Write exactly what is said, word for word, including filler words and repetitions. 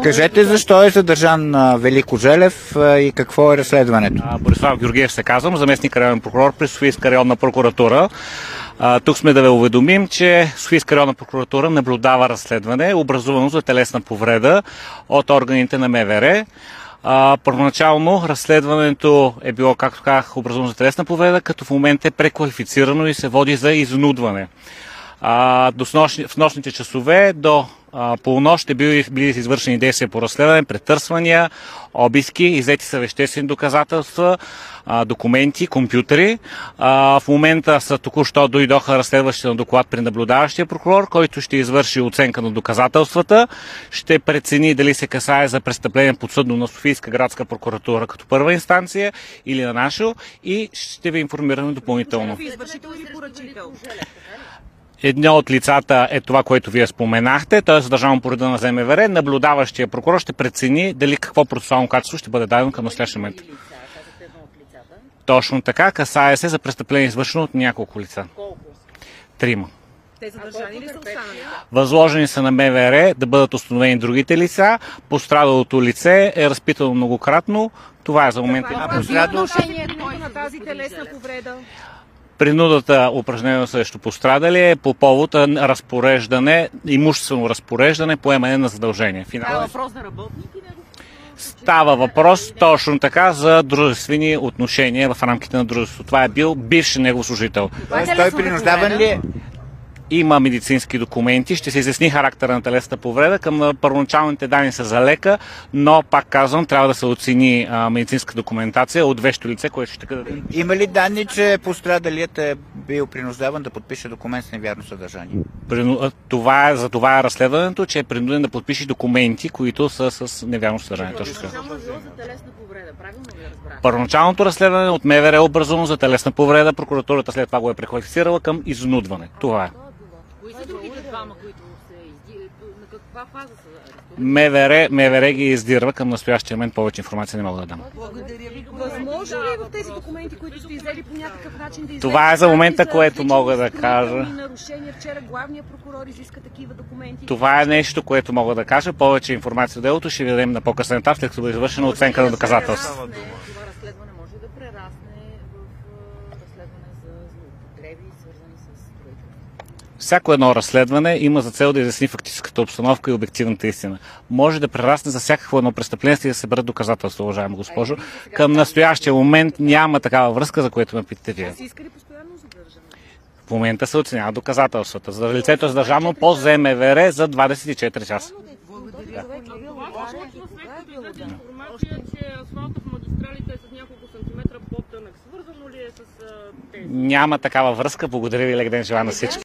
Кажете защо е задържан Велико Желев и какво е разследването? Борислав Георгиев се казвам, заместник районен прокурор при Софийска районна прокуратура. А, тук сме да ви уведомим, че Софийска районна прокуратура наблюдава разследване, образувано за телесна повреда от органите на МВР. А, първоначално разследването е било, както казах, образувано за телесна повреда, като в момента е преквалифицирано и се води за изнудване. А, до снощни, в нощните часове до а, полунощ ще били, били извършени действия по разследване, претърсвания, обиски, иззети са веществени доказателства, а, документи, компютри. А, в момента са току-що дойдоха разследващите на доклад при наблюдаващия прокурор, който ще извърши оценка на доказателствата, ще прецени дали се касае за престъпление подсъдно на Софийска градска прокуратура като първа инстанция или на нашо и ще ви информираме допълнително. Едно от лицата е това, което вие споменахте, т.е. задържано по реда на ЗМВР. Наблюдаващия прокурор ще прецени дали какво процесуално качество ще бъде дадено към настоящия момент. Точно така, касае се за престъпление, извършено от няколко лица. Колко? Трима. Те задържани ли са останали? Възложени са на МВР да бъдат установени другите лица. Пострадалото лице е разпитано многократно. Това е за момента. А пострадалото на тази телесна повреда? Принудата, упражнена срещу пострадали, е по повод разпореждане, имуществено разпореждане, поемане на задължения. Става въпрос за работник или? Става въпрос точно така за дружествени отношения в рамките на дружеството. Това е бил бивши негов служител. Тоест, той принуждаван ли е? Има медицински документи, ще се изясни характера на телесната повреда. Към първоначалните данни са за лека, но пак казвам, трябва да се оцени а, медицинска документация от вещо лице, което ще даде. Има ли данни, че пострадалият е бил принуждаван да подпише документ с невярно съдържание? Това е, за това е разследването, че е принуден да подпише документи, които са с невярно съдържание. Първоначалното разследване от МВР е образувано за телесна повреда, прокуратурата след това го е преквалифицирала към изнудване. Това е. Кои са другите двама, които се издирват? На каква фаза са арестувани? МВР, МВР ги издирва, към настоящия момент повече информация не мога да дам. Благодаря ви. Възможно ли е в тези документи, които сте иззели по някакъв начин да иззели? Това е за момента, което мога да кажа. Нарушения. Вчера главният прокурор изиска такива документи. Това е нещо, което мога да кажа. Повече информация от делото ще ви дадем на по-късен етап, след като бъде извършена оценка на доказателства. Това разследване може да прерасне в разследване за злоупотреби, свързани с строителство. Всяко едно разследване има за цел да изясни фактическата обстановка и обективната истина. Може да прерасне за всякакво едно престъпление и да се бъдат доказателства, уважаема госпожо. Към настоящия момент няма такава връзка, за което ме питате вие. Си искали постоянно задържане? В момента се оценяват доказателствата. За лицето е задържано по ЗМВР за двадесет и четири часа. Благодаря. Няма такава връзка. Благодаря ви, лек ден, желая на всички.